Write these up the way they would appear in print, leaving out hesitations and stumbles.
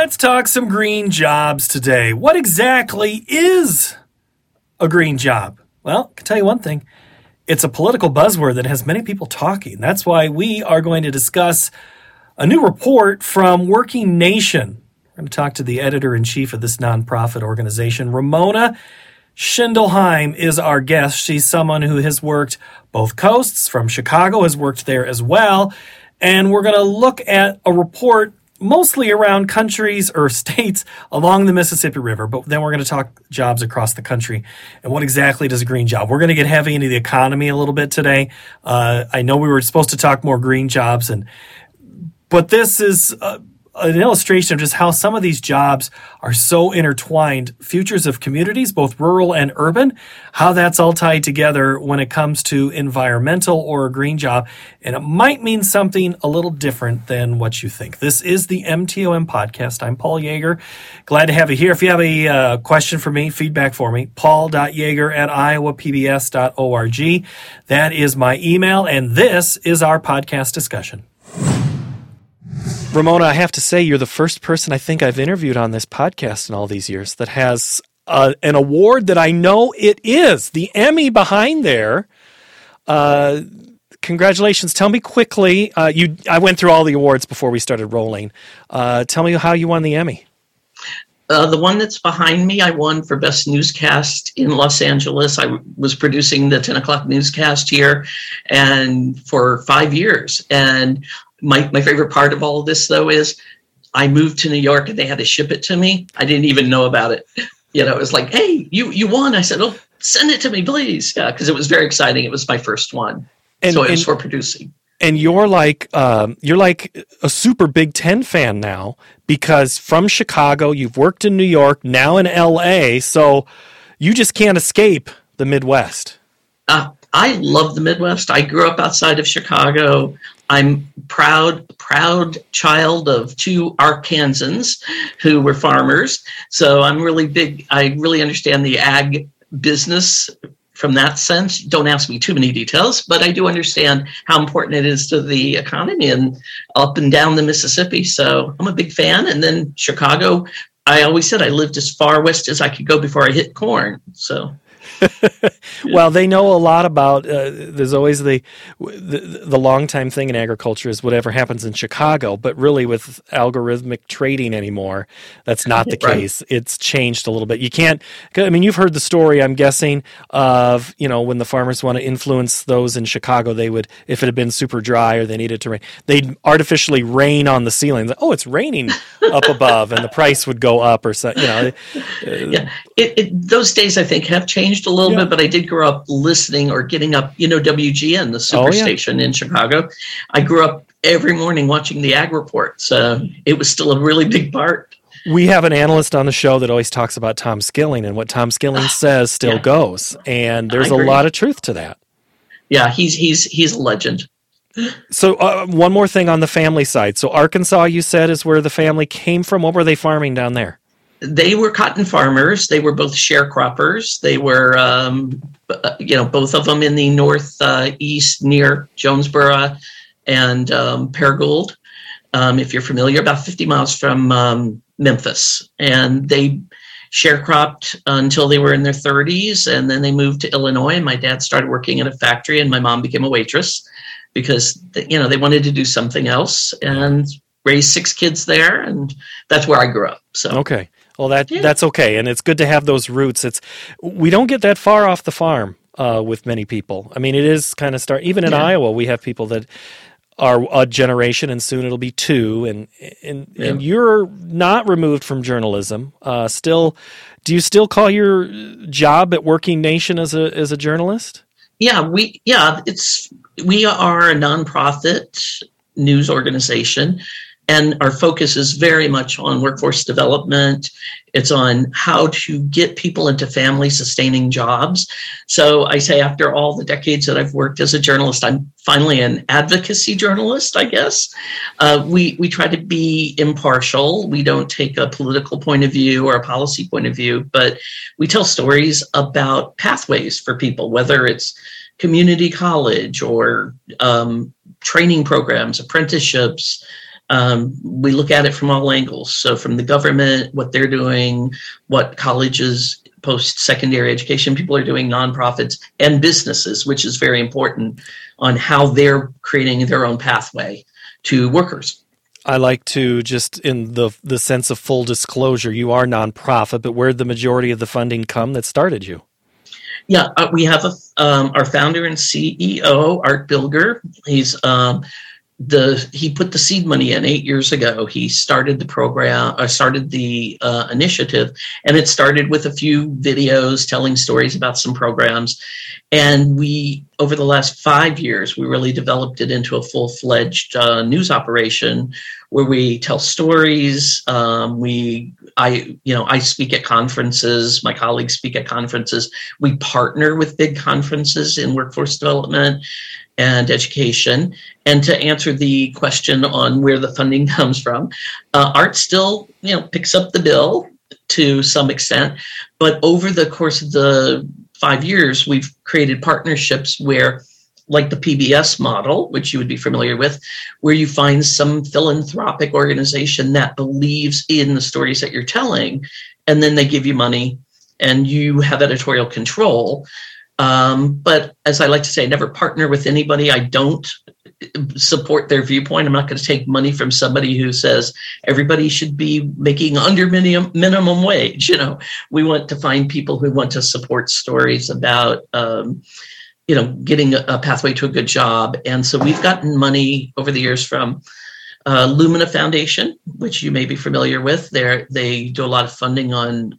Let's talk some green jobs today. What exactly is a green job? Well, I can tell you one thing. It's a political buzzword that has many people talking. That's why we are going to discuss a new report from Working Nation. We're going to talk to the editor-in-chief of this nonprofit organization. Ramona Schindelheim is our guest. She's someone who has worked both coasts, from Chicago, has worked there as well. And we're going to look at a report mostly around countries or states along the Mississippi River, but then we're going to talk jobs across the country and what exactly does a green job. We're going to get heavy into the economy a little bit today. I know we were supposed to talk more green jobs, but this is an illustration of just how some of these jobs are so intertwined. Futures of communities, both rural and urban, how that's all tied together when it comes to environmental or a green job. And it might mean something a little different than what you think. This is the MTOM podcast. I'm Paul Yeager. Glad to have you here. If you have a question for me, feedback for me, paul.yeager@iowapbs.org. That is my email, and this is our podcast discussion. Ramona, I have to say, you're the first person I think I've interviewed on this podcast in all these years that has an award that I know it is, the Emmy behind there. Congratulations. Tell me quickly, I went through all the awards before we started rolling. Tell me how you won the Emmy. The one that's behind me, I won for Best Newscast in Los Angeles. I was producing the 10 o'clock newscast here and for 5 years. And my favorite part of all of this, though, is I moved to New York and they had to ship it to me. I didn't even know about it. It was like, hey, you won. I said, oh, send it to me, please. Yeah, because it was very exciting. It was my first one. So it was for producing. And you're like a super Big Ten fan now, because from Chicago, you've worked in New York, now in L.A., so you just can't escape the Midwest. I love the Midwest. I grew up outside of Chicago. I'm proud child of 2 Arkansans who were farmers. So I'm really big. I really understand the ag business from that sense. Don't ask me too many details, but I do understand how important it is to the economy and up and down the Mississippi. So I'm a big fan. And then Chicago, I always said I lived as far west as I could go before I hit corn. So. Well, they know a lot about, there's always the long time thing in agriculture is whatever happens in Chicago, but really with algorithmic trading anymore, that's not the case. Right. It's changed a little bit. You can't, you've heard the story, I'm guessing, of, when the farmers want to influence those in Chicago, they would, if it had been super dry or they needed to rain, they'd artificially rain on the ceiling. Oh, it's raining up above, and the price would go up or so, Yeah, those days I think have changed a little bit, but I did grow up listening or getting up, WGN, the superstation in Chicago. I grew up every morning watching the Ag Report, so it was still a really big part. We have an analyst on the show that always talks about Tom Skilling, and what Tom Skilling says still goes, and there's a lot of truth to that. Yeah, he's a legend. So one more thing on the family side. So Arkansas, you said, is where the family came from. What were they farming down there? They were cotton farmers. They were both sharecroppers. They were, both of them in the northeast near Jonesboro and Paragould, if you're familiar, about 50 miles from Memphis. And they sharecropped until they were in their 30s, and then they moved to Illinois. And my dad started working in a factory, and my mom became a waitress because they wanted to do something else, and raised 6 kids there, and that's where I grew up. So okay. Well, that's okay, and it's good to have those roots. We don't get that far off the farm with many people. It is kind of even in Iowa, we have people that are a generation, and soon it'll be 2, and you're not removed from journalism. Do you still call your job at Working Nation as a journalist? Yeah, we are a nonprofit news organization. And our focus is very much on workforce development. It's on how to get people into family-sustaining jobs. So I say after all the decades that I've worked as a journalist, I'm finally an advocacy journalist, I guess. We try to be impartial. We don't take a political point of view or a policy point of view, but we tell stories about pathways for people, whether it's community college or training programs, apprenticeships, We look at it from all angles. So from the government, what they're doing, what colleges, post-secondary education people are doing, nonprofits, and businesses, which is very important, on how they're creating their own pathway to workers. I like to, just in the sense of full disclosure, you are nonprofit, but where'd the majority of the funding come that started you? Yeah, we have our founder and CEO, Art Bilger. He put the seed money in 8 years ago. He started the program, started the initiative, and it started with a few videos telling stories about some programs. And over the last 5 years, we really developed it into a full-fledged news operation where we tell stories. I speak at conferences. My colleagues speak at conferences. We partner with big conferences in workforce development and education. And to answer the question on where the funding comes from, Art still, picks up the bill to some extent. But over the course of the 5 years, we've created partnerships where, like the PBS model, which you would be familiar with, where you find some philanthropic organization that believes in the stories that you're telling, and then they give you money and you have editorial control. But as I like to say, I never partner with anybody. I don't support their viewpoint. I'm not going to take money from somebody who says everybody should be making under minimum wage. We want to find people who want to support stories about, getting a pathway to a good job. And so we've gotten money over the years from Lumina Foundation, which you may be familiar with. They do a lot of funding on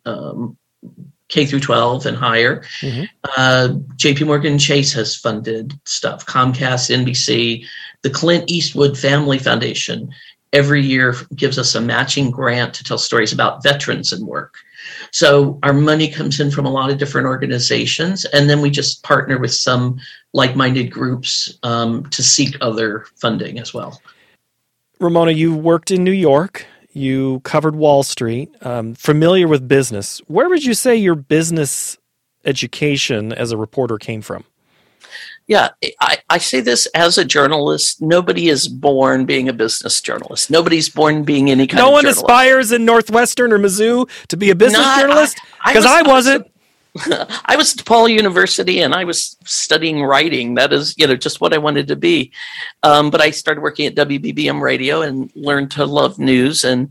K through 12 and higher. Mm-hmm. JP Morgan Chase has funded stuff, Comcast, NBC, the Clint Eastwood Family Foundation every year gives us a matching grant to tell stories about veterans and work. So our money comes in from a lot of different organizations, and then we just partner with some like-minded groups to seek other funding as well. Ramona, you worked in New York. You covered Wall Street, familiar with business. Where would you say your business education as a reporter came from? Yeah, I say this as a journalist. Nobody is born being a business journalist. Nobody's born being any kind of journalist. No one aspires in Northwestern or Mizzou to be a business journalist? Because I wasn't. I was at DePaul University and I was studying writing. That is, just what I wanted to be. But I started working at WBBM Radio and learned to love news. And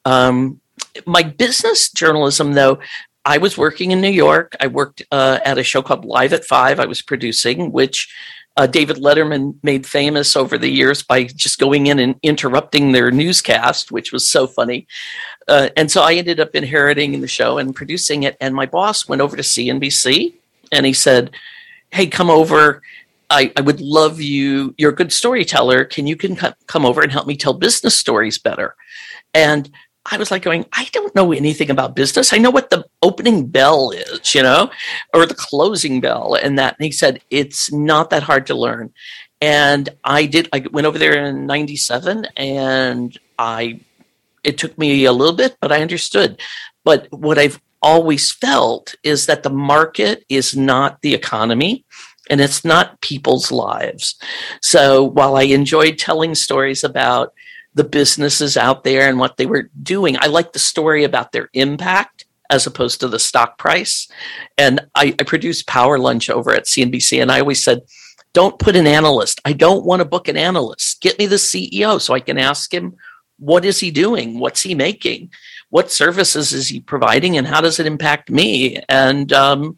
my business journalism, though, I was working in New York. I worked at a show called Live at 5 I was producing, which David Letterman made famous over the years by just going in and interrupting their newscast, which was so funny. And so I ended up inheriting the show and producing it. And my boss went over to CNBC and he said, "Hey, come over. I would love you. You're a good storyteller. Can you come over and help me tell business stories better?" And I was like going, I don't know anything about business. I know what the opening bell is, or the closing bell and that. And he said, it's not that hard to learn. And I went over there in 97 and it took me a little bit, but I understood. But what I've always felt is that the market is not the economy and it's not people's lives. So while I enjoyed telling stories about the businesses out there and what they were doing, I like the story about their impact as opposed to the stock price. And I produced Power Lunch over at CNBC, and I always said, don't put an analyst. I don't want to book an analyst. Get me the CEO so I can ask him, what is he doing? What's he making? What services is he providing? And how does it impact me? And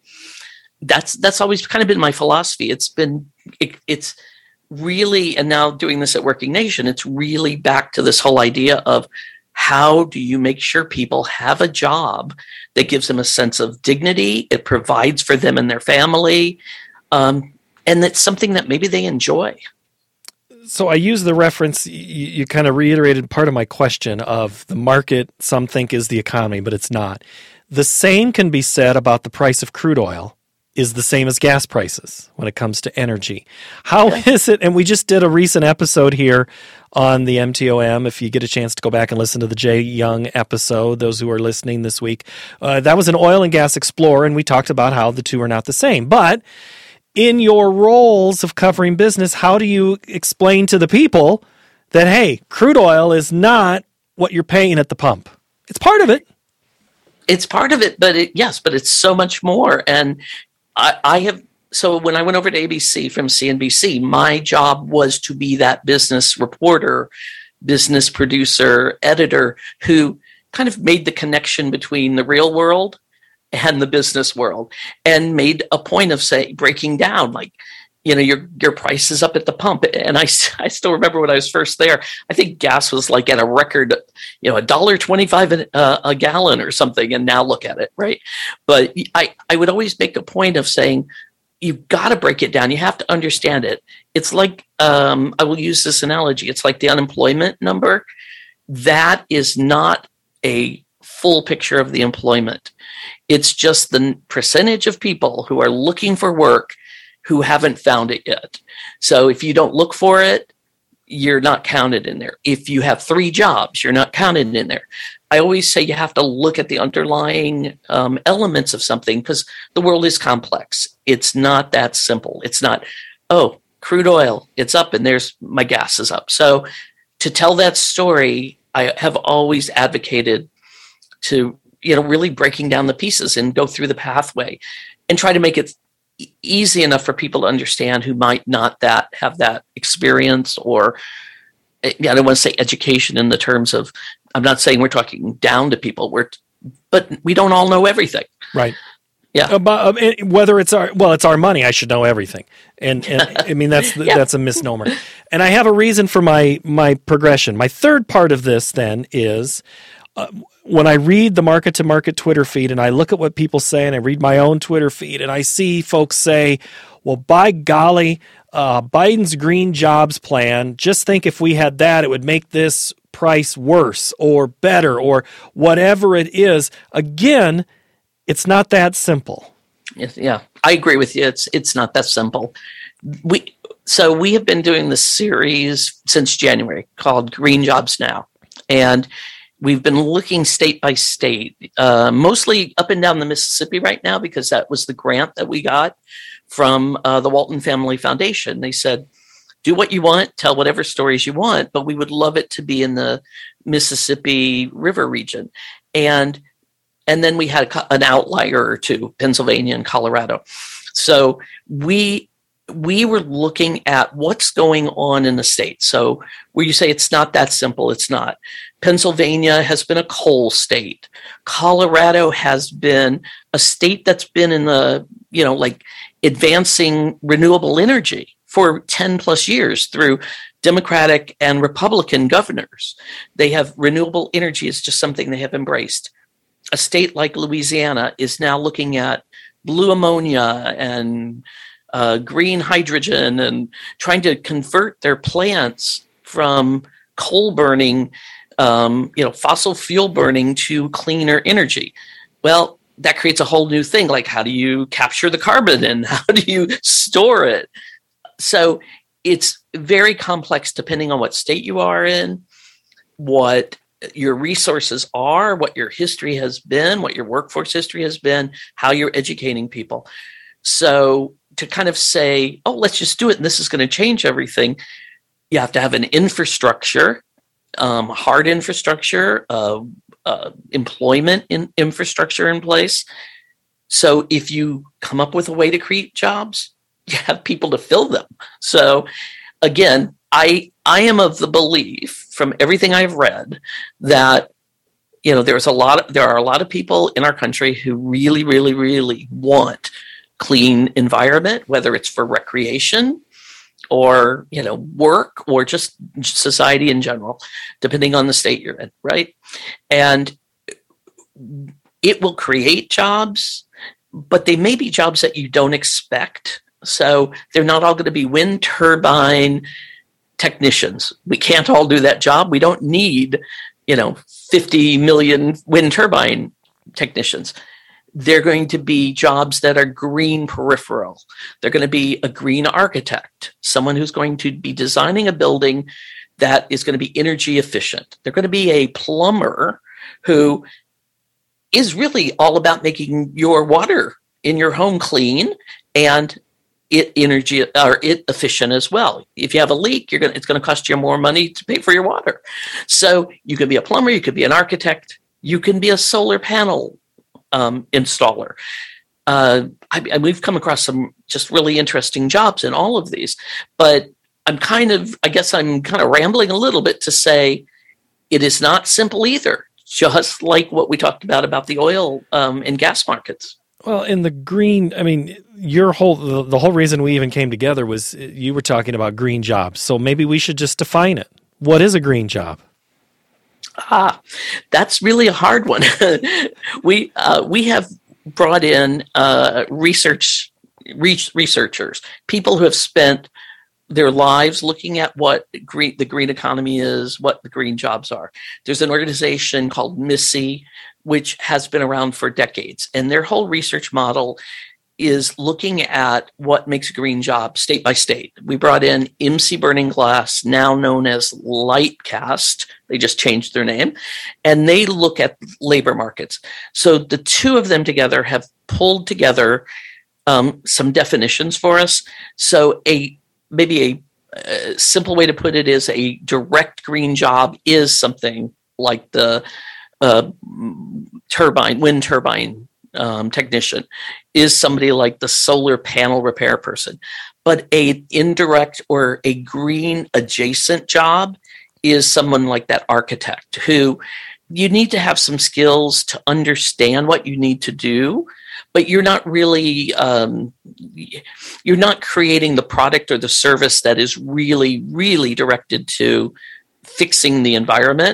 that's always kind of been my philosophy. It's really, and now doing this at Working Nation, it's really back to this whole idea of how do you make sure people have a job that gives them a sense of dignity, it provides for them and their family, and that's something that maybe they enjoy. So I use the reference, you kind of reiterated part of my question of the market, some think is the economy, but it's not. The same can be said about the price of crude oil. Is the same as gas prices when it comes to energy. How is it? And we just did a recent episode here on the MTOM. If you get a chance to go back and listen to the Jay Young episode, those who are listening this week, that was an oil and gas explorer, and we talked about how the two are not the same. But in your roles of covering business, how do you explain to the people that, hey, crude oil is not what you're paying at the pump. It's part of it. It's part of it, but it's so much more. And so when I went over to ABC from CNBC, my job was to be that business reporter, business producer, editor who kind of made the connection between the real world and the business world, and made a point of breaking down, like, your price is up at the pump. And I still remember when I was first there, I think gas was like at a record, $1.25 a gallon or something. And now look at it, right? But I would always make a point of saying, you've got to break it down. You have to understand it. It's like, I will use this analogy. It's like the unemployment number. That is not a full picture of the employment. It's just the percentage of people who are looking for work who haven't found it yet. So if you don't look for it, you're not counted in there. If you have 3 jobs, you're not counted in there. I always say you have to look at the underlying elements of something, because the world is complex. It's not that simple. It's not, oh, crude oil, it's up and there's my gas is up. So to tell that story, I have always advocated to, really breaking down the pieces and go through the pathway and try to make it easy enough for people to understand who might not have that experience, or I don't want to say education in the terms of, I'm not saying we're talking down to people, but we don't all know everything. Right. Yeah. Whether it's our money, I should know everything. And I mean, that's a misnomer. And I have a reason for my progression. My third part of this then is, when I read the Market to Market Twitter feed and I look at what people say, and I read my own Twitter feed and I see folks say, well, by golly, Biden's green jobs plan, just think if we had that, it would make this price worse or better or whatever it is. Again, it's not that simple. Yeah, I agree with you. It's not that simple. We have been doing this series since January called Green Jobs Now. And we've been looking state by state, mostly up and down the Mississippi right now, because that was the grant that we got from the Walton Family Foundation. They said, do what you want, tell whatever stories you want, but we would love it to be in the Mississippi River region. And then we had an outlier or two, Pennsylvania and Colorado. So we were looking at what's going on in the state. So where you say it's not that simple, it's not. Pennsylvania has been a coal state. Colorado has been a state that's been in the, advancing renewable energy for 10 plus years through Democratic and Republican governors. They have renewable energy is just something they have embraced. A state like Louisiana is now looking at blue ammonia and green hydrogen and trying to convert their plants from coal burning, fossil fuel burning to cleaner energy. Well, that creates a whole new thing. Like, how do you capture the carbon and how do you store it? So it's very complex depending on what state you are in, what your resources are, what your history has been, what your workforce history has been, how you're educating people. So to kind of say, oh, let's just do it and this is going to change everything, you have to have an infrastructure, hard infrastructure, employment infrastructure in place. So if you come up with a way to create jobs, you have people to fill them. So again, I am of the belief from everything I've read that there are a lot of people in our country who really, really, really want clean environment, whether it's for recreation or work or just society in general, depending on the state you're in, right? And it will create jobs, but they may be jobs that you don't expect. So they're not all going to be wind turbine technicians. We can't all do that job. We don't need, 50 million wind turbine technicians. They're going to be jobs that are green peripheral. They're going to be a green architect, someone who's going to be designing a building that is going to be energy efficient. They're going to be a plumber who is really all about making your water in your home clean and it energy or it efficient as well. If you have a leak, it's going to cost you more money to pay for your water. So you could be a plumber, you could be an architect, you can be a solar panel installer. We've come across some just really interesting jobs in all of these, but I'm kind of rambling a little bit to say it is not simple either, just like what we talked about the oil and gas markets. Well, in the green, I mean, the whole reason we even came together was you were talking about green jobs. So maybe we should just define it. What is a green job? That's really a hard one. We have brought in researchers, people who have spent their lives looking at what the green economy is, what the green jobs are. There's an organization called MISSI, which has been around for decades, and their whole research model is looking at what makes a green job state by state. We brought in MC Burning Glass, now known as Lightcast. They just changed their name, and they look at labor markets. So the two of them together have pulled together some definitions for us. So maybe a simple way to put it is a direct green job is something like the wind turbine technician, is somebody like the solar panel repair person. But a indirect or a green adjacent job is someone like that architect, who you need to have some skills to understand what you need to do, but you're not really you're not creating the product or the service that is really, really directed to fixing the environment.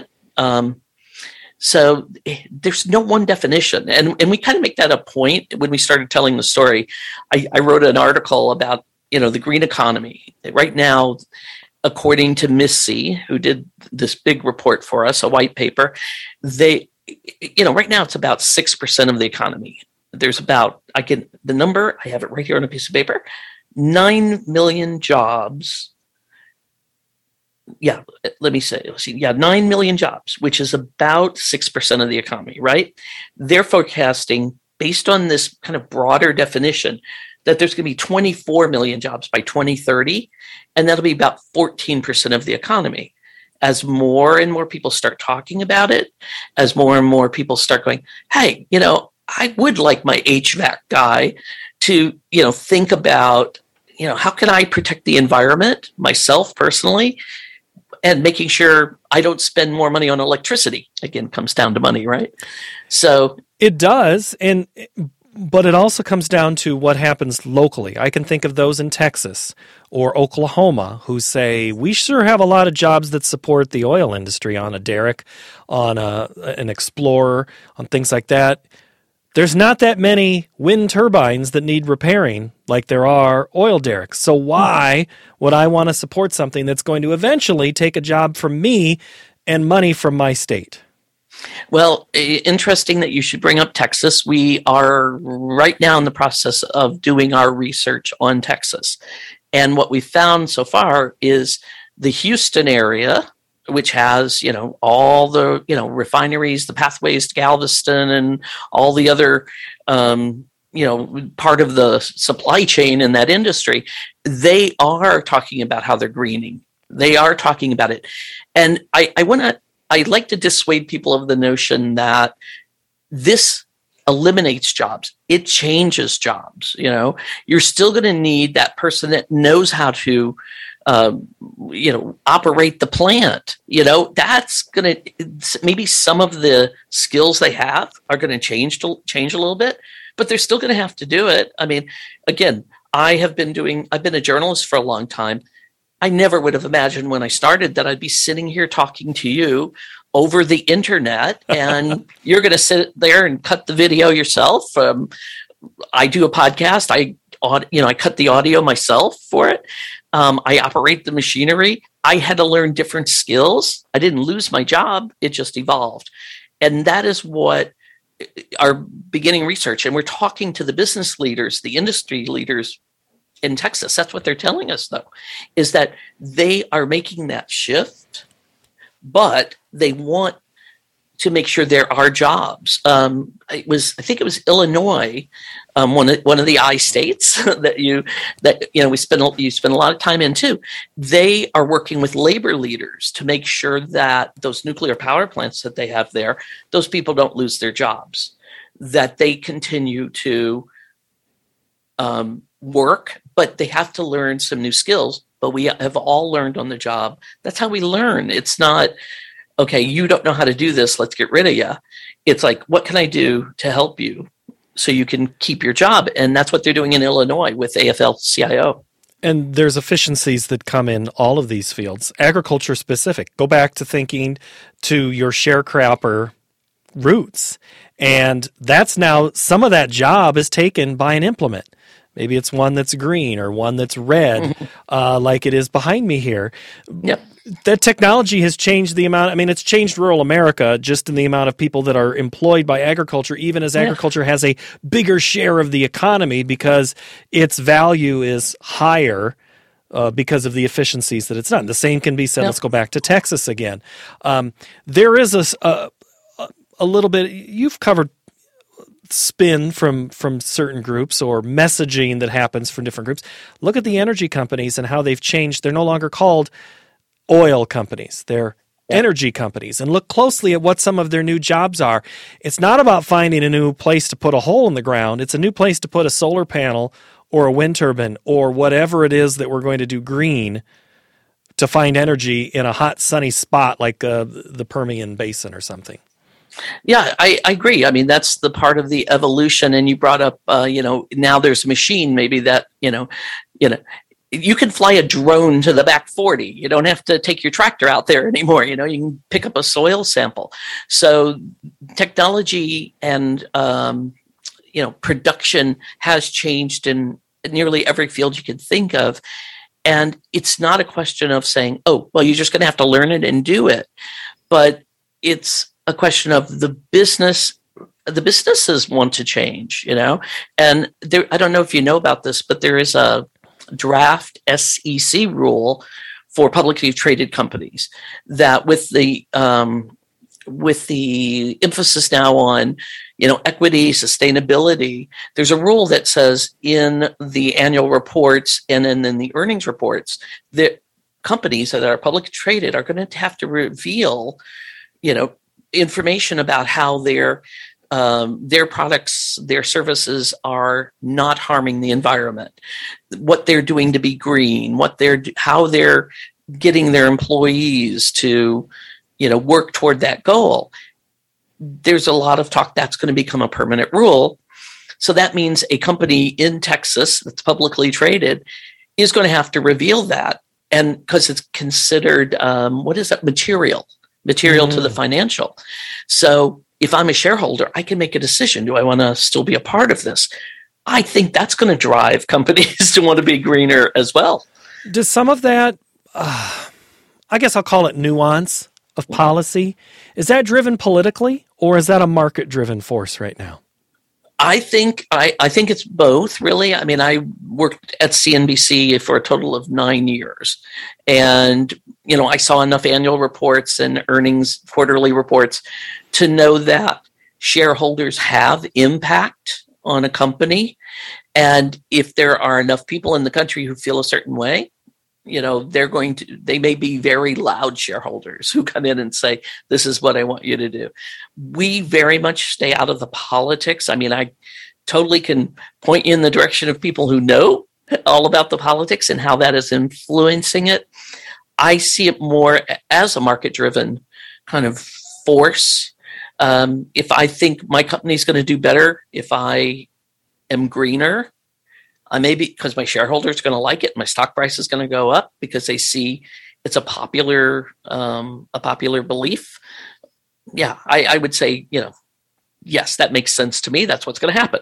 So there's no one definition. And we kind of make that a point when we started telling the story. I wrote an article about, the green economy. Right now, according to MISSI, who did this big report for us, a white paper, right now it's about 6% of the economy. There's about, the number, I have it right here on a piece of paper, 9 million jobs. Yeah, let's see. Yeah, 9 million jobs, which is about 6% of the economy, right? They're forecasting, based on this kind of broader definition, that there's going to be 24 million jobs by 2030, and that'll be about 14% of the economy. As more and more people start talking about it, as more and more people start going, hey, I would like my HVAC guy to, think about, how can I protect the environment myself personally, and making sure I don't spend more money on electricity. Again, comes down to money, right? So it does, but it also comes down to what happens locally. I can think of those in Texas or Oklahoma who say, we sure have a lot of jobs that support the oil industry on a derrick, on an Explorer, on things like that. There's not that many wind turbines that need repairing like there are oil derricks. So why would I want to support something that's going to eventually take a job from me and money from my state? Well, interesting that you should bring up Texas. We are right now in the process of doing our research on Texas. And what we found so far is the Houston area, which has, all the, refineries, the pathways to Galveston, and all the other, part of the supply chain in that industry, they are talking about how they're greening. They are talking about it. And I like to dissuade people of the notion that this eliminates jobs. It changes jobs. You're still going to need that person that knows how to operate the plant. That's going to, maybe some of the skills they have are going to change a little bit, but they're still going to have to do it. I mean, again, I've been a journalist for a long time. I never would have imagined when I started that I'd be sitting here talking to you over the internet, and you're going to sit there and cut the video yourself. I do a podcast. I cut the audio myself for it. I operate the machinery. I had to learn different skills. I didn't lose my job. It just evolved. And that is what our beginning research, and we're talking to the business leaders, the industry leaders in Texas. That's what they're telling us, though, is that they are making that shift, but they want to make sure there are jobs. I think it was Illinois, one of the I states you spend a lot of time in too. They are working with labor leaders to make sure that those nuclear power plants that they have there, those people don't lose their jobs, that they continue to work, but they have to learn some new skills. But we have all learned on the job. That's how we learn. It's not, okay, you don't know how to do this, let's get rid of you. It's like, what can I do to help you so you can keep your job? And that's what they're doing in Illinois with AFL-CIO. And there's efficiencies that come in all of these fields, agriculture specific. Go back to thinking to your sharecropper roots. And that's now, some of that job is taken by an implement. Maybe it's one that's green or one that's red, like it is behind me here. Yep. That technology has changed the amount. I mean, it's changed rural America just in the amount of people that are employed by agriculture, even as agriculture has a bigger share of the economy because its value is higher because of the efficiencies that it's done. The same can be said. Let's go back to Texas again. There is a little bit, you've covered spin from certain groups or messaging that happens from different groups. Look at the energy companies and how they've changed. They're no longer called oil companies. They're energy companies. And look closely at what some of their new jobs are. It's not about finding a new place to put a hole in the ground. It's a new place to put a solar panel or a wind turbine or whatever it is that we're going to do green to find energy in a hot, sunny spot like the Permian Basin or something. Yeah, I agree. I mean, that's the part of the evolution. And you brought up, now there's a machine maybe that, you can fly a drone to the back 40. You don't have to take your tractor out there anymore. You can pick up a soil sample. So technology and, production has changed in nearly every field you can think of. And it's not a question of saying, oh, well, you're just going to have to learn it and do it. But it's a question of the businesses want to change, and there, I don't know if you know about this, but there is a draft SEC rule for publicly traded companies that with the emphasis now on, equity, sustainability, there's a rule that says in the annual reports and in the earnings reports that companies that are publicly traded are going to have to reveal, information about how their products, their services are not harming the environment, what they're doing to be green, how they're getting their employees to, work toward that goal. There's a lot of talk that's going to become a permanent rule. So that means a company in Texas that's publicly traded is going to have to reveal that, and because it's considered material to the financial. So if I'm a shareholder, I can make a decision. Do I want to still be a part of this? I think that's going to drive companies to want to be greener as well. Does some of that, I guess I'll call it nuance of policy, is that driven politically or is that a market-driven force right now? I think it's both, really. I mean, I worked at CNBC for a total of 9 years. And, I saw enough annual reports and earnings quarterly reports to know that shareholders have impact on a company. And if there are enough people in the country who feel a certain way, they may be very loud shareholders who come in and say, this is what I want you to do. We very much stay out of the politics. I mean, I totally can point you in the direction of people who know all about the politics and how that is influencing it. I see it more as a market-driven kind of force. If I think my company is going to do better, if I am greener, maybe because my shareholders are going to like it, my stock price is going to go up because they see it's a popular belief. Yeah, I would say, yes, that makes sense to me. That's what's going to happen.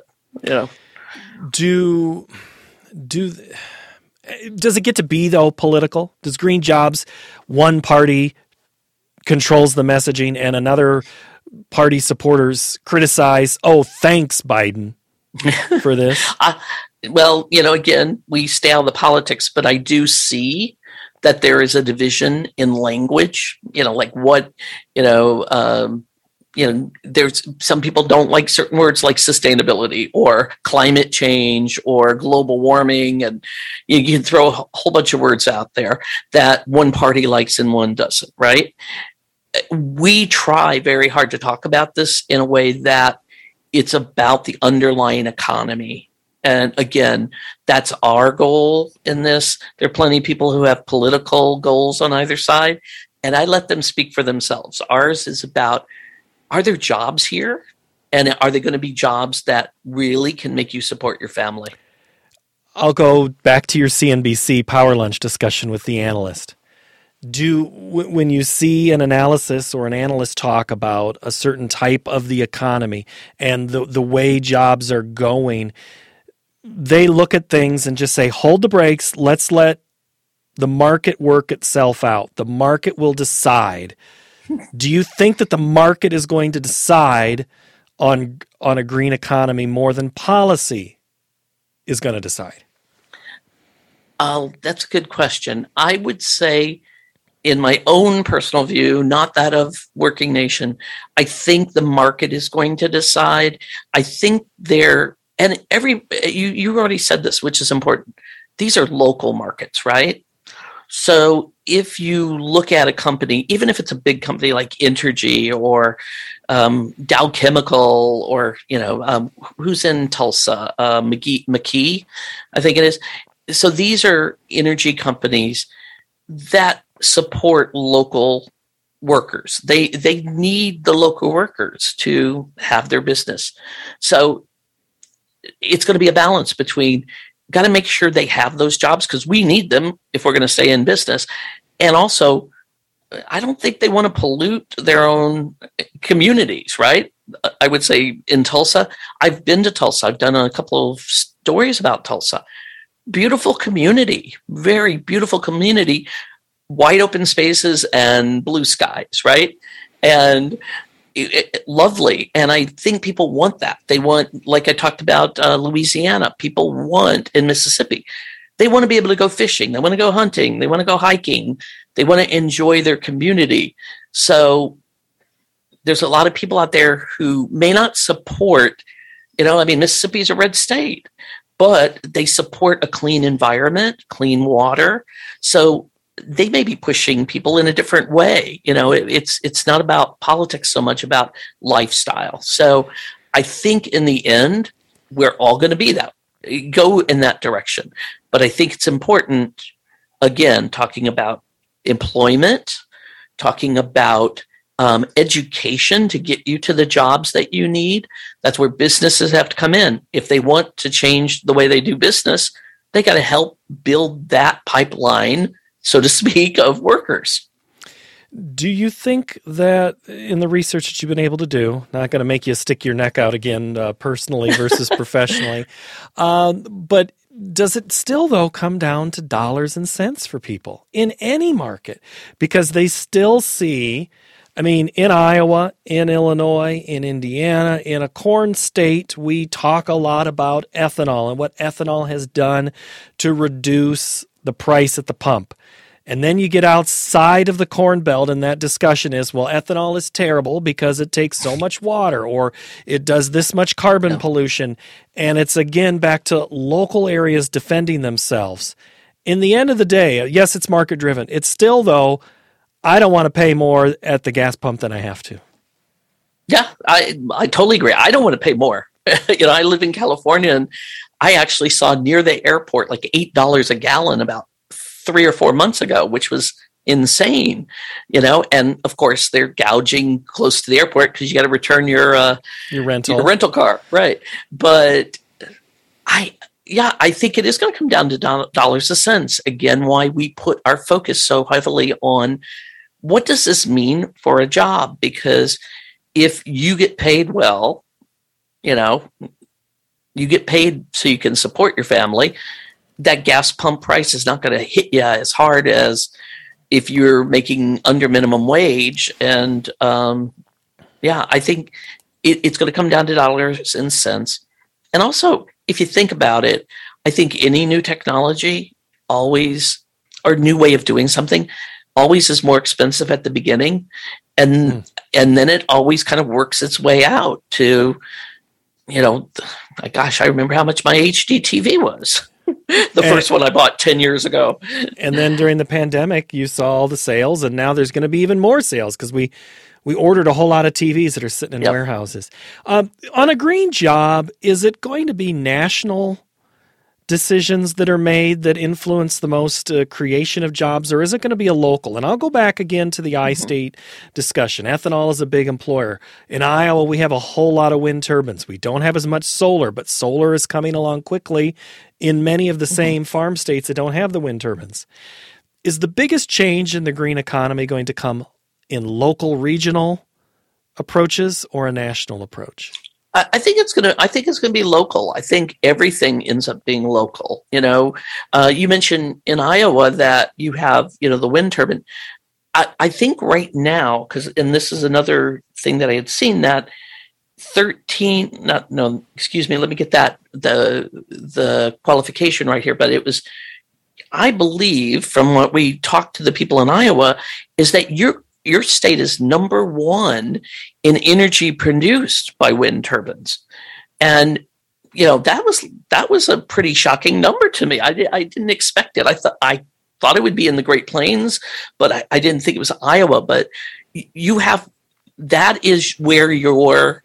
Does it get to be, though, political? Does green jobs, one party controls the messaging and another party supporters criticize, oh, thanks, Biden, for this? Well, again, we stay out of the politics, but I do see that there is a division in language, like what, there's some people don't like certain words like sustainability or climate change or global warming. And you can throw a whole bunch of words out there that one party likes and one doesn't, right? We try very hard to talk about this in a way that it's about the underlying economy. And again, that's our goal in this. There are plenty of people who have political goals on either side, and I let them speak for themselves. Ours is about, are there jobs here? And are they going to be jobs that really can make you support your family? I'll go back to your CNBC Power Lunch discussion with the analyst. When you see an analysis or an analyst talk about a certain type of the economy and the way jobs are going, they look at things and just say, hold the brakes, let's let the market work itself out. The market will decide. Do you think that the market is going to decide on a green economy more than policy is going to decide? That's a good question. I would say, in my own personal view, not that of Working Nation, I think the market is going to decide. I think you already said this, which is important. These are local markets, right? So if you look at a company, even if it's a big company like Entergy or Dow Chemical or, who's in Tulsa, McKee, I think it is. So these are energy companies that support local workers. They need the local workers to have their business. So it's going to be a balance between got to make sure they have those jobs because we need them if we're going to stay in business. And also, I don't think they want to pollute their own communities, right? I would say in Tulsa, I've been to Tulsa. I've done a couple of stories about Tulsa. Beautiful community, very beautiful community, wide open spaces and blue skies, right? And lovely. And I think people want that. They want, like I talked about Louisiana, people want in Mississippi, they want to be able to go fishing. They want to go hunting. They want to go hiking. They want to enjoy their community. So there's a lot of people out there who may not support, Mississippi is a red state, but they support a clean environment, clean water. So they may be pushing people in a different way. It's not about politics so much about lifestyle. So I think in the end, we're all going to go in that direction. But I think it's important, again, talking about employment, talking about education to get you to the jobs that you need. That's where businesses have to come in. If they want to change the way they do business, they got to help build that pipeline, so to speak, of workers. Do you think that in the research that you've been able to do, not going to make you stick your neck out again personally versus professionally, but does it still, though, come down to dollars and cents for people in any market? Because they still see, in Iowa, in Illinois, in Indiana, in a corn state, we talk a lot about ethanol and what ethanol has done to reduce the price at the pump. And then you get outside of the Corn Belt, and that discussion is, well, ethanol is terrible because it takes so much water, or it does this much carbon pollution. And it's, again, back to local areas defending themselves. In the end of the day, yes, it's market-driven. It's still, though, I don't want to pay more at the gas pump than I have to. Yeah, I totally agree. I don't want to pay more. I live in California, and I actually saw near the airport like $8 a gallon about 3 or 4 months ago, which was insane, and of course they're gouging close to the airport because you got to return your rental car. Right. But I think it is going to come down to dollars and cents. Again, why we put our focus so heavily on what does this mean for a job? Because if you get paid well, you get paid so you can support your family, that gas pump price is not going to hit you as hard as if you're making under minimum wage. And I think it's going to come down to dollars and cents. And also, if you think about it, I think any new technology or new way of doing something always is more expensive at the beginning, and then it always kind of works its way out to, gosh, I remember how much my HD TV was. The first one I bought 10 years ago. And then during the pandemic, you saw all the sales, and now there's going to be even more sales because we ordered a whole lot of TVs that are sitting in warehouses. On a green job, is it going to be national decisions that are made that influence the most creation of jobs, or is it going to be a local? And I'll go back again to the iState discussion. Ethanol is a big employer. In Iowa, we have a whole lot of wind turbines. We don't have as much solar, but solar is coming along quickly in many of the same farm states that don't have the wind turbines. Is the biggest change in the green economy going to come in local, regional approaches or a national approach? I think it's gonna be local. I think everything ends up being local. You mentioned in Iowa that you have, the wind turbine. I think right now, and this is another thing that I had seen, that let me get that the qualification right here. But it was, I believe, from what we talked to the people in Iowa, is that your state is number one in energy produced by wind turbines. And, that was a pretty shocking number to me. I didn't expect it. I thought it would be in the Great Plains, but I didn't think it was Iowa. But that is where your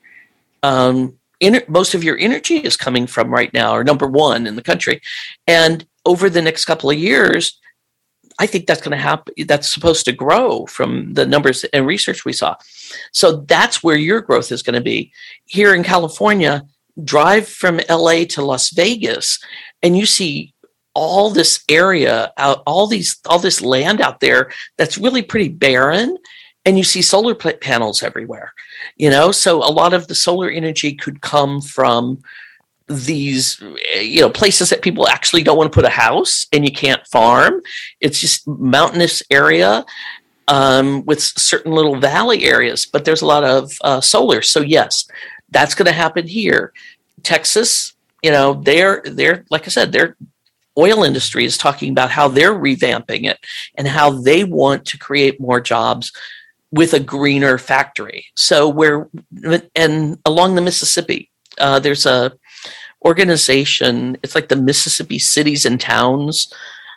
most of your energy is coming from right now, or number one in the country. And over the next couple of years, I think that's going to happen. That's supposed to grow from the numbers and research we saw. So that's where your growth is going to be. Here in California, drive from LA to Las Vegas, and you see all this area out, all this land out there that's really pretty barren, and you see solar panels everywhere. So a lot of the solar energy could come from these, places that people actually don't want to put a house, and you can't farm. It's just mountainous area with certain little valley areas, but there's a lot of solar. So yes, that's going to happen here. Texas, they're like I said, their oil industry is talking about how they're revamping it and how they want to create more jobs with a greener factory. So and along the Mississippi, there's a organization. It's like the Mississippi Cities and Towns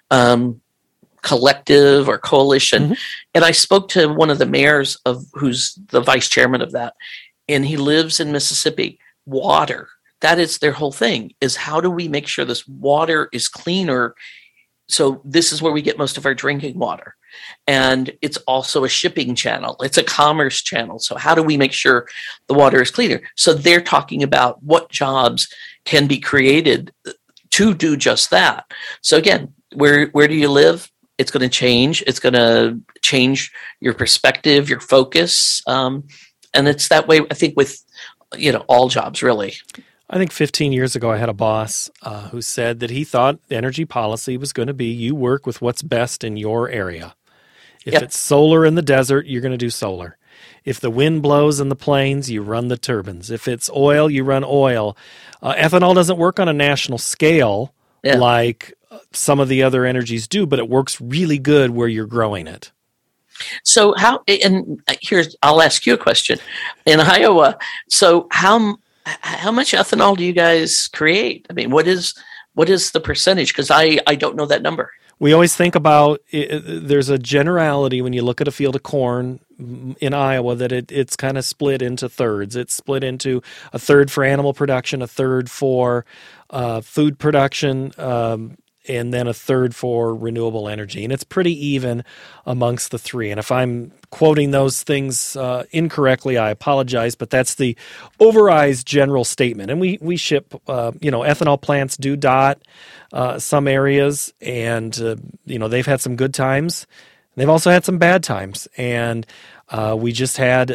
collective or coalition. And I spoke to one of the mayors who's the vice chairman of that, and he lives in Mississippi. Water, that is their whole thing, is how do we make sure this water is cleaner? So this is where we get most of our drinking water. And it's also a shipping channel. It's a commerce channel. So how do we make sure the water is cleaner? So they're talking about what jobs can be created to do just that. So again, where do you live? It's going to change. It's going to change your perspective, your focus. And it's that way, I think, with, all jobs, really. I think 15 years ago, I had a boss who said that he thought energy policy was going to be you work with what's best in your area. If it's solar in the desert, you're going to do solar. If the wind blows in the plains, you run the turbines. If it's oil, you run oil. Ethanol doesn't work on a national scale like some of the other energies do, but it works really good where you're growing it. So I'll ask you a question. In Iowa, so how much ethanol do you guys create? I mean, what is the percentage? Because I don't know that number. We always think about there's a generality when you look at a field of corn in Iowa that it's kind of split into thirds. It's split into a third for animal production, a third for food production, and then a third for renewable energy. And it's pretty even amongst the three. And if I'm quoting those things incorrectly, I apologize, but that's the overall general statement. And we ship, ethanol plants do dot some areas, and, they've had some good times. They've also had some bad times. And we just had,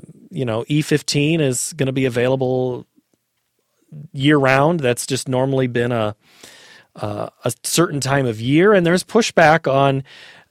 E15 is going to be available year round. That's just normally been a certain time of year, and there's pushback on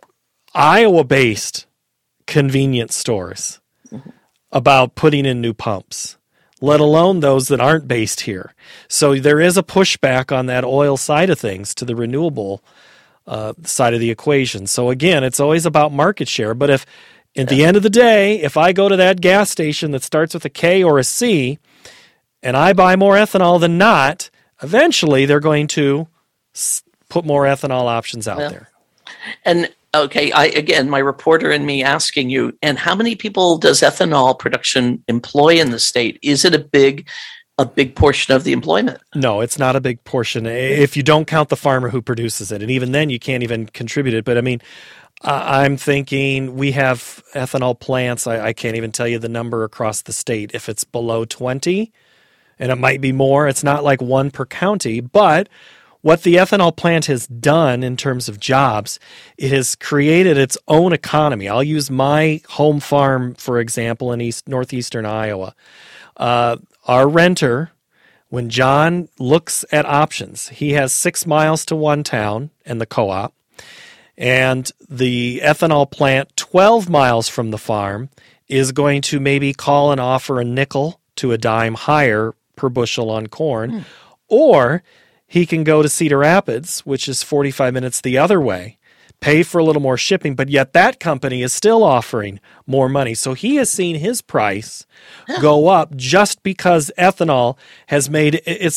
Iowa-based convenience stores about putting in new pumps, let alone those that aren't based here. So there is a pushback on that oil side of things to the renewable side of the equation. So again, it's always about market share. But if at the end of the day, if I go to that gas station that starts with a K or a C and I buy more ethanol than not, eventually they're going to put more ethanol options out there. And okay, again, my reporter and me asking you, and how many people does ethanol production employ in the state? Is it a big portion of the employment? No, it's not a big portion if you don't count the farmer who produces it. And even then, you can't even contribute it. But I mean, I'm thinking we have ethanol plants. I can't even tell you the number across the state. If it's below 20, and it might be more, it's not like one per county. But what the ethanol plant has done in terms of jobs, it has created its own economy. I'll use my home farm, for example, in northeastern Iowa. Our renter, when John looks at options, he has 6 miles to one town and the co-op, and the ethanol plant 12 miles from the farm is going to maybe call and offer a nickel to a dime higher per bushel on corn, or he can go to Cedar Rapids, which is 45 minutes the other way, pay for a little more shipping, but yet that company is still offering more money. So he has seen his price go up just because ethanol has made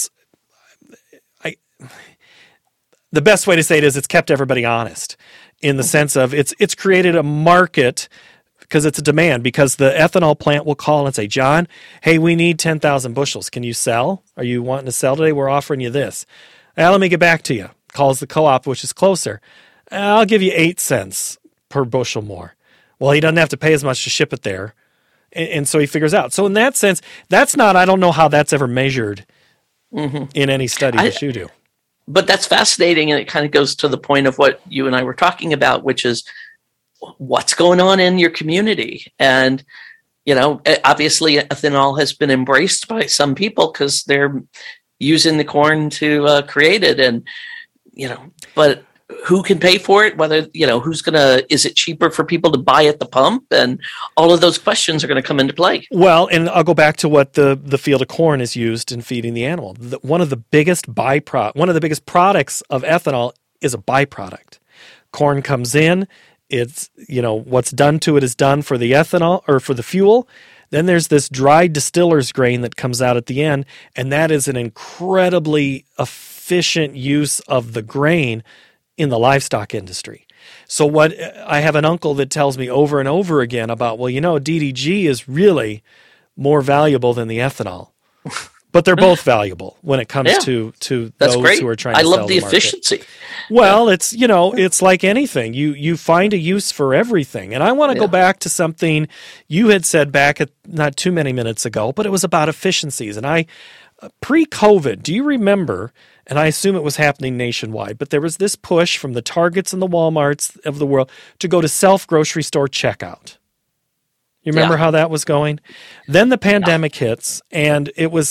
the best way to say it is it's kept everybody honest in the sense of it's created a market because it's a demand, because the ethanol plant will call and say, John, hey, we need 10,000 bushels. Can you sell? Are you wanting to sell today? We're offering you this. Let me get back to you. Calls the co-op, which is closer. I'll give you 8 cents per bushel more. Well, he doesn't have to pay as much to ship it there. And so he figures out. So in that sense, I don't know how that's ever measured in any study that you do. But that's fascinating, and it kind of goes to the point of what you and I were talking about, which is what's going on in your community. And, obviously ethanol has been embraced by some people because they're using the corn to create it. And, but who can pay for it? Whether, is it cheaper for people to buy at the pump? And all of those questions are going to come into play. Well, and I'll go back to what the field of corn is used in feeding the animal. One of the biggest products of ethanol is a byproduct. Corn comes in, it's, what's done to it is done for the ethanol or for the fuel. Then there's this dried distiller's grain that comes out at the end, and that is an incredibly efficient use of the grain in the livestock industry. So what I have an uncle that tells me over and over again about, DDG is really more valuable than the ethanol. But they're both valuable when it comes to those great. Who are trying to sell. I love the market. Efficiency. Well, it's it's like anything. You find a use for everything. And I want to go back to something you had said back at not too many minutes ago, but it was about efficiencies. And pre-COVID, do you remember, and I assume it was happening nationwide, but there was this push from the Targets and the Walmarts of the world to go to self-grocery store checkout. You remember how that was going? Then the pandemic hits, and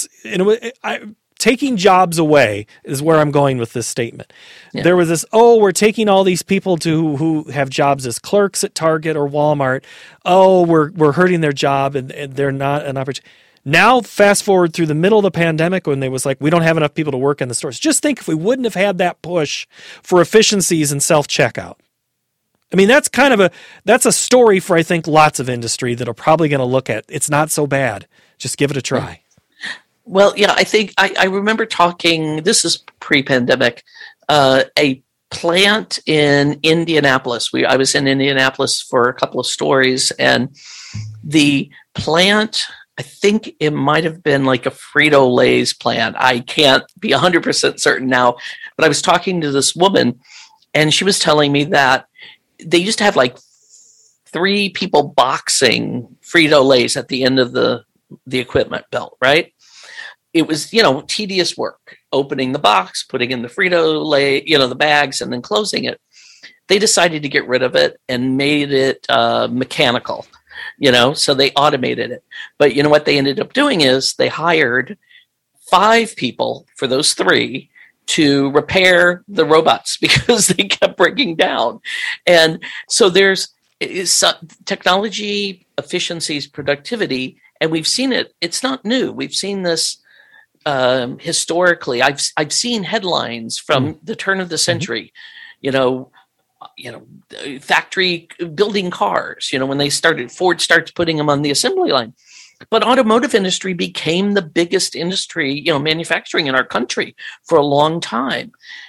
taking jobs away is where I'm going with this statement. Yeah. There was this, we're taking all these people who have jobs as clerks at Target or Walmart. We're hurting their job, and they're not an opportunity. Now, fast forward through the middle of the pandemic when they was like, we don't have enough people to work in the stores. Just think if we wouldn't have had that push for efficiencies and self-checkout. I mean, that's a story for, I think, lots of industry that are probably going to look at. It's not so bad. Just give it a try. Well, yeah, I think I remember talking, this is pre-pandemic, a plant in Indianapolis. I was in Indianapolis for a couple of stories, and the plant, I think it might have been like a Frito-Lay's plant. I can't be 100% certain now, but I was talking to this woman, and she was telling me that they used to have like 3 people boxing Frito-Lays at the end of the equipment belt, right? It was, tedious work, opening the box, putting in the Frito-Lay, the bags, and then closing it. They decided to get rid of it and made it mechanical, so they automated it. But what they ended up doing is they hired 5 people for those 3 to repair the robots because they kept breaking down. And so there's technology, efficiencies, productivity, and we've seen it. It's not new. We've seen this historically. I've seen headlines from the turn of the century, factory building cars, when Ford starts putting them on the assembly line. But automotive industry became the biggest industry, manufacturing in our country for a long time.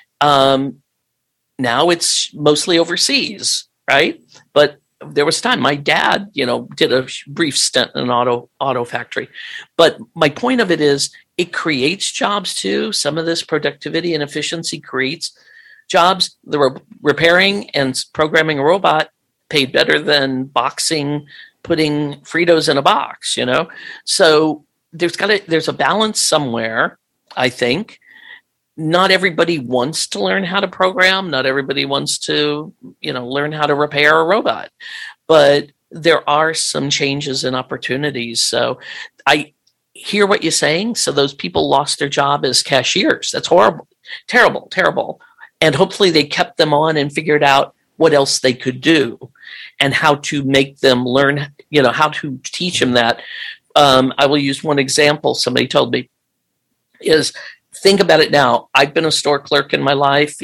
Now it's mostly overseas, right? But there was a time my dad, did a brief stint in an auto factory. But my point of it is it creates jobs too. Some of this productivity and efficiency creates jobs. The repairing and programming a robot paid better than putting Fritos in a box, So there's a balance somewhere, I think. Not everybody wants to learn how to program. Not everybody wants to, learn how to repair a robot. But there are some changes and opportunities. So I hear what you're saying. So those people lost their job as cashiers. That's horrible. Terrible, terrible. And hopefully they kept them on and figured out what else they could do and how to make them learn, how to teach them that. I will use one example somebody told me is, think about it now. I've been a store clerk in my life,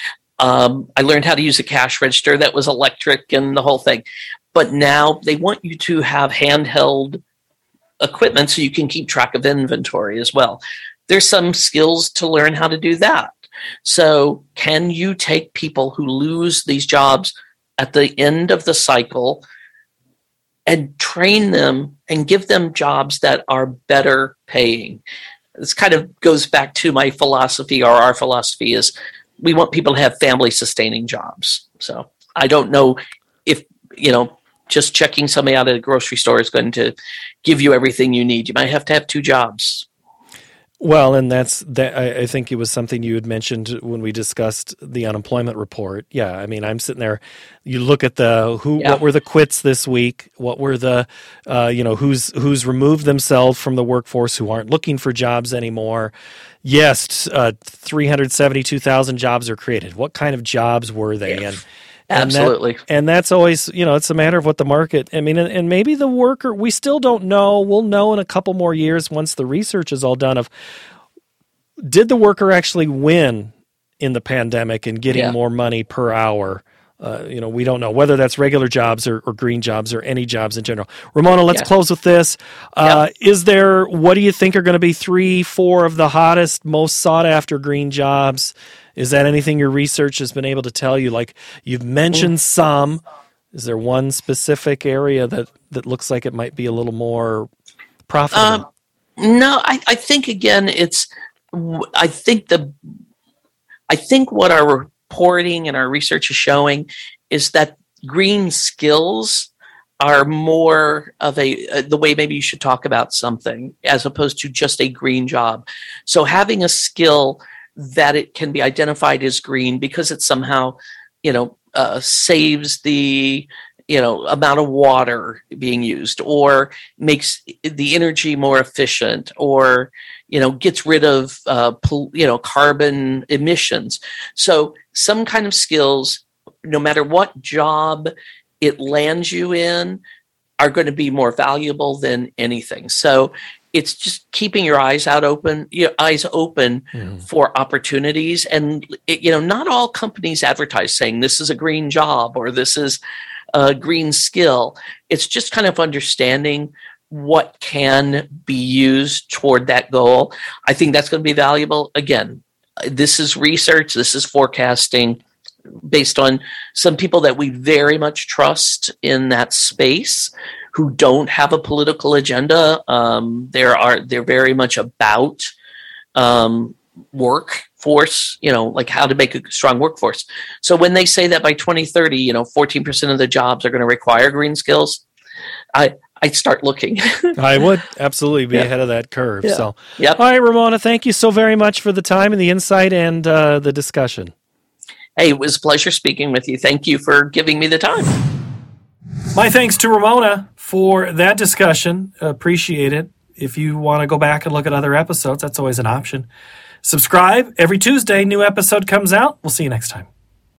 I learned how to use a cash register that was electric and the whole thing. But now they want you to have handheld equipment so you can keep track of inventory as well. There's some skills to learn how to do that. So can you take people who lose these jobs at the end of the cycle and train them and give them jobs that are better paying? This kind of goes back to my philosophy, or our philosophy is we want people to have family sustaining jobs. So I don't know if, just checking somebody out at a grocery store is going to give you everything you need. You might have to have 2 jobs. Well, and I think it was something you had mentioned when we discussed the unemployment report. Yeah, I mean, I'm sitting there. You look at what were the quits this week? What were the, who's removed themselves from the workforce, who aren't looking for jobs anymore? Yes, 372,000 jobs are created. What kind of jobs were they? Yeah. Absolutely. And that's always, it's a matter of what the market, and maybe the worker, we still don't know. We'll know in a couple more years once the research is all done of, did the worker actually win in the pandemic and getting more money per hour? We don't know whether that's regular jobs or green jobs or any jobs in general. Ramona, let's close with this. What do you think are going to be 3-4 of the hottest, most sought after green jobs? Is that anything your research has been able to tell you? Like, you've mentioned some. Is there one specific area that looks like it might be a little more profitable? No, I think again, I think what our reporting and our research is showing is that green skills are more of the way maybe you should talk about something as opposed to just a green job. So having a skill that it can be identified as green because it somehow, saves the, amount of water being used, or makes the energy more efficient, or, gets rid of, carbon emissions. So some kind of skills, no matter what job it lands you in, are going to be more valuable than anything. So it's just keeping your eyes open for opportunities. And, not all companies advertise saying this is a green job or this is a green skill. It's just kind of understanding what can be used toward that goal. I think that's going to be valuable. Again, this is research. This is forecasting based on some people that we very much trust in that space, who don't have a political agenda. They're very much about workforce, like how to make a strong workforce. So when they say that by 2030, 14% of the jobs are going to require green skills, I'd start looking. I would absolutely be ahead of that curve. Yeah. So, all right, Ramona, thank you so very much for the time and the insight and the discussion. Hey, it was a pleasure speaking with you. Thank you for giving me the time. My thanks to Ramona for that discussion. Appreciate it. If you want to go back and look at other episodes, that's always an option. Subscribe. Every Tuesday, new episode comes out. We'll see you next time.